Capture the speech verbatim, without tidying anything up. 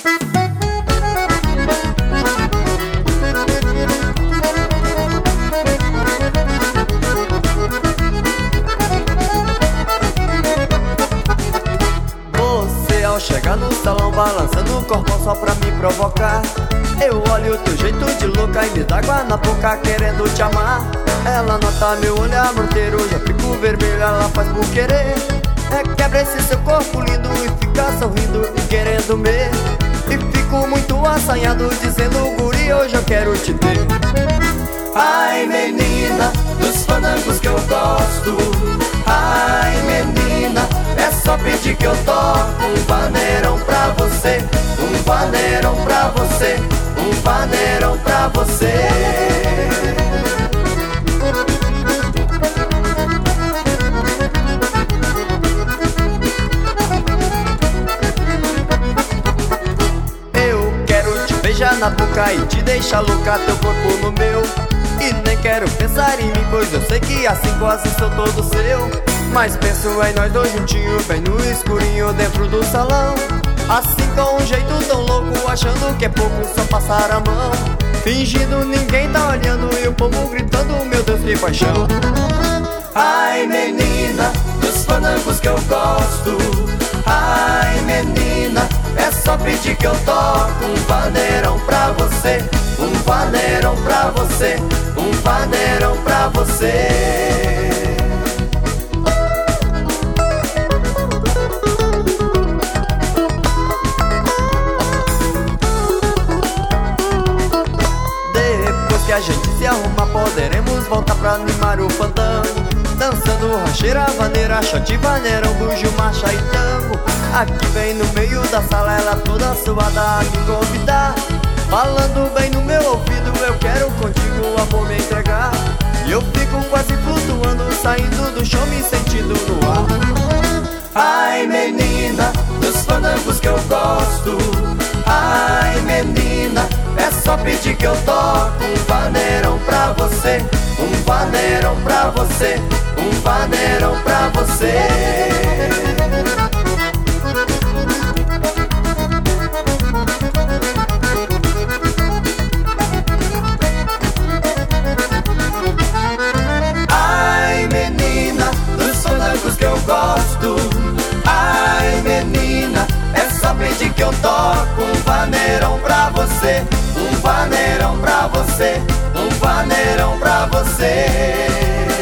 Ao chegar no salão balançando o corpão só pra me provocar, eu olho o teu jeito de louca e me dá água na boca querendo te amar. Ela nota meu olhar morteiro, já fico vermelho, ela faz por querer. É quebra esse seu corpo lindo e fica sorrindo e querendo me. E fico muito assanhado dizendo, guri, hoje eu quero te ter. Ai menina, dos fandangos que eu gosto. Ai menina, é só pedir que eu toco um vaneirão pra você, um vaneirão pra você, um vaneirão pra você. Eu quero te beijar na boca e te deixar louca, teu corpo no meu. E nem quero pensar em mim, pois eu sei que assim quase sou todo seu. Mas penso em nós dois juntinhos, bem no escurinho dentro do salão. Assim com um jeito tão louco, achando que é pouco só passar a mão. Fingindo ninguém tá olhando e o povo gritando, meu Deus que paixão. Ai menina, dos fandangos que eu gosto. Ai menina, é só pedir que eu toco um vaneirão pra você, um vaneirão pra você, um vaneirão pra você. Depois que a gente se arruma, poderemos voltar pra animar o fandango. Dançando rancheira, vaneira, shot, vaneirão, bujo, marcha e tango. Aqui bem no meio da sala, ela toda suada a me convidar. Falando bem no meu ouvido, eu quero contigo o amor me entregar. E eu fico quase flutuando, saindo do chão, me sentindo no ar. Ai menina, dos fandangos que eu gosto. Ai menina, é só pedir que eu toco um vaneirão pra você, um vaneirão pra você, um vaneirão pra você. Ai menina, dos fandangos que eu gosto. Ai menina, é só pedir que eu toco um vaneirão pra você, um vaneirão pra você, um vaneirão pra você.